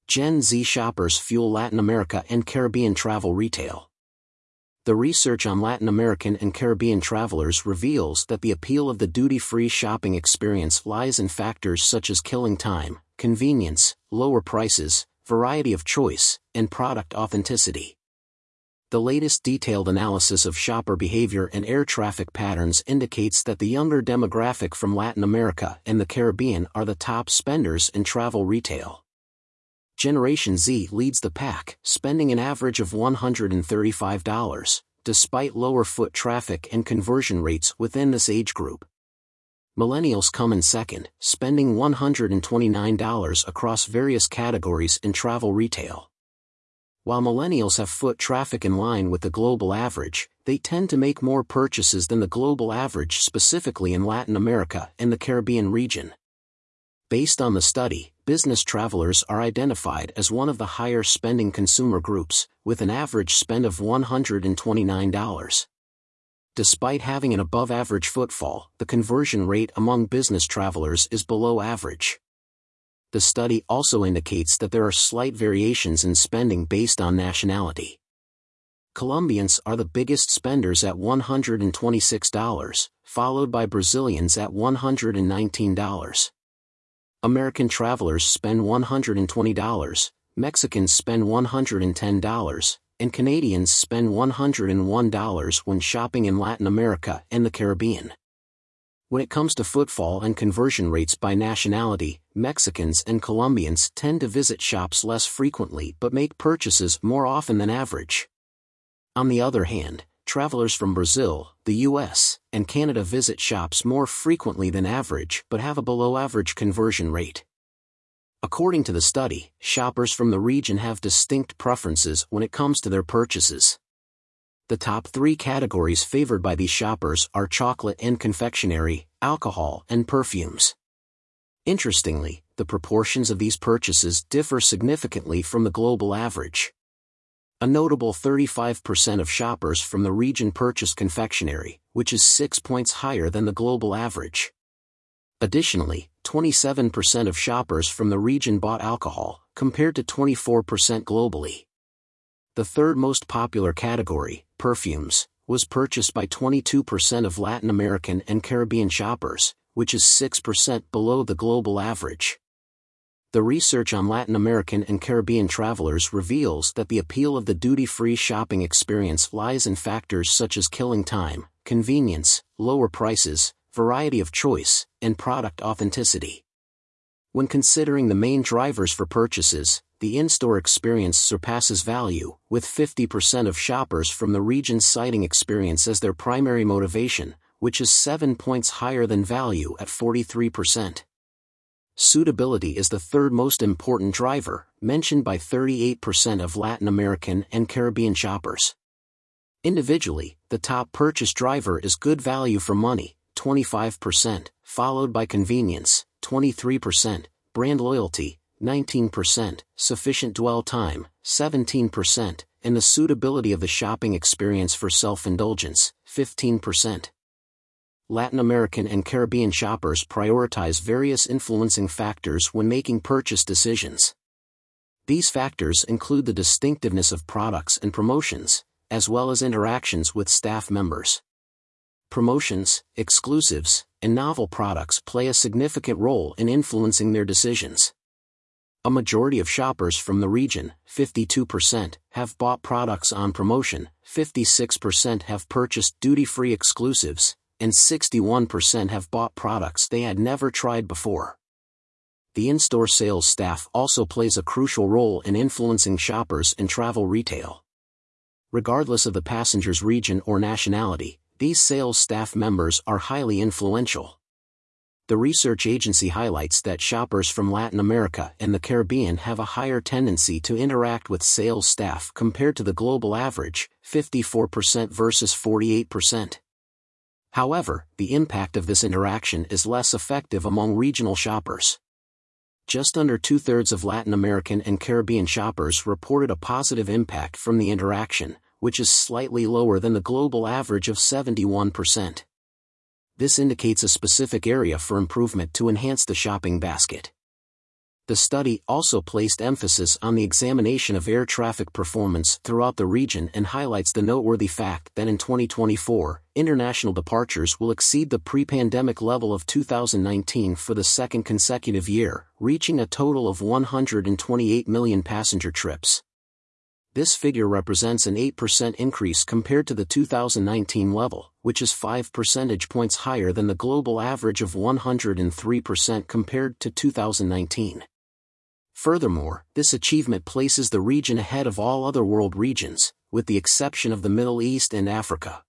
Gen Z shoppers fuel Latin America and Caribbean travel retail. The research on Latin American and Caribbean travelers reveals that the appeal of the duty-free shopping experience lies in factors such as killing time, convenience, lower prices, variety of choice, and product authenticity. The latest detailed analysis of shopper behavior and air traffic patterns indicates that the younger demographic from Latin America and the Caribbean are the top spenders in travel retail. Generation Z leads the pack, spending an average of $135, despite lower foot traffic and conversion rates within this age group. Millennials come in second, spending $129 across various categories in travel retail. While millennials have foot traffic in line with the global average, they tend to make more purchases than the global average, specifically in Latin America and the Caribbean region. Based on the study, business travelers are identified as one of the higher spending consumer groups, with an average spend of $129. Despite having an above-average footfall, the conversion rate among business travelers is below average. The study also indicates that there are slight variations in spending based on nationality. Colombians are the biggest spenders at $126, followed by Brazilians at $119. American travelers spend $120, Mexicans spend $110, and Canadians spend $101 when shopping in Latin America and the Caribbean. When it comes to footfall and conversion rates by nationality, Mexicans and Colombians tend to visit shops less frequently but make purchases more often than average. On the other hand, travelers from Brazil, the US, and Canada visit shops more frequently than average but have a below-average conversion rate. According to the study, shoppers from the region have distinct preferences when it comes to their purchases. The top three categories favored by these shoppers are chocolate and confectionery, alcohol, and perfumes. Interestingly, the proportions of these purchases differ significantly from the global average. A notable 35% of shoppers from the region purchase confectionery, which is 6 points higher than the global average. Additionally, 27% of shoppers from the region bought alcohol, compared to 24% globally. The third most popular category, perfumes, was purchased by 22% of Latin American and Caribbean shoppers, which is 6% below the global average. The research on Latin American and Caribbean travelers reveals that the appeal of the duty-free shopping experience lies in factors such as killing time, convenience, lower prices, variety of choice, and product authenticity. When considering the main drivers for purchases, the in-store experience surpasses value, with 50% of shoppers from the region citing experience as their primary motivation, which is 7 points higher than value at 43%. Suitability is the third most important driver, mentioned by 38% of Latin American and Caribbean shoppers. Individually, the top purchase driver is good value for money, 25%, followed by convenience, 23%, brand loyalty, 19%, sufficient dwell time, 17%, and the suitability of the shopping experience for self-indulgence, 15%. Latin American and Caribbean shoppers prioritize various influencing factors when making purchase decisions. These factors include the distinctiveness of products and promotions, as well as interactions with staff members. Promotions, exclusives, and novel products play a significant role in influencing their decisions. A majority of shoppers from the region, 52%, have bought products on promotion, 56% have purchased duty-free exclusives, and 61% have bought products they had never tried before. The in-store sales staff also plays a crucial role in influencing shoppers in travel retail. Regardless of the passenger's region or nationality, these sales staff members are highly influential. The research agency highlights that shoppers from Latin America and the Caribbean have a higher tendency to interact with sales staff compared to the global average, 54% versus 48%. However, the impact of this interaction is less effective among regional shoppers. Just under two-thirds of Latin American and Caribbean shoppers reported a positive impact from the interaction, which is slightly lower than the global average of 71%. This indicates a specific area for improvement to enhance the shopping basket. The study also placed emphasis on the examination of air traffic performance throughout the region and highlights the noteworthy fact that in 2024, international departures will exceed the pre-pandemic level of 2019 for the second consecutive year, reaching a total of 128 million passenger trips. This figure represents an 8% increase compared to the 2019 level, which is 5 percentage points higher than the global average of 103% compared to 2019. Furthermore, this achievement places the region ahead of all other world regions, with the exception of the Middle East and Africa.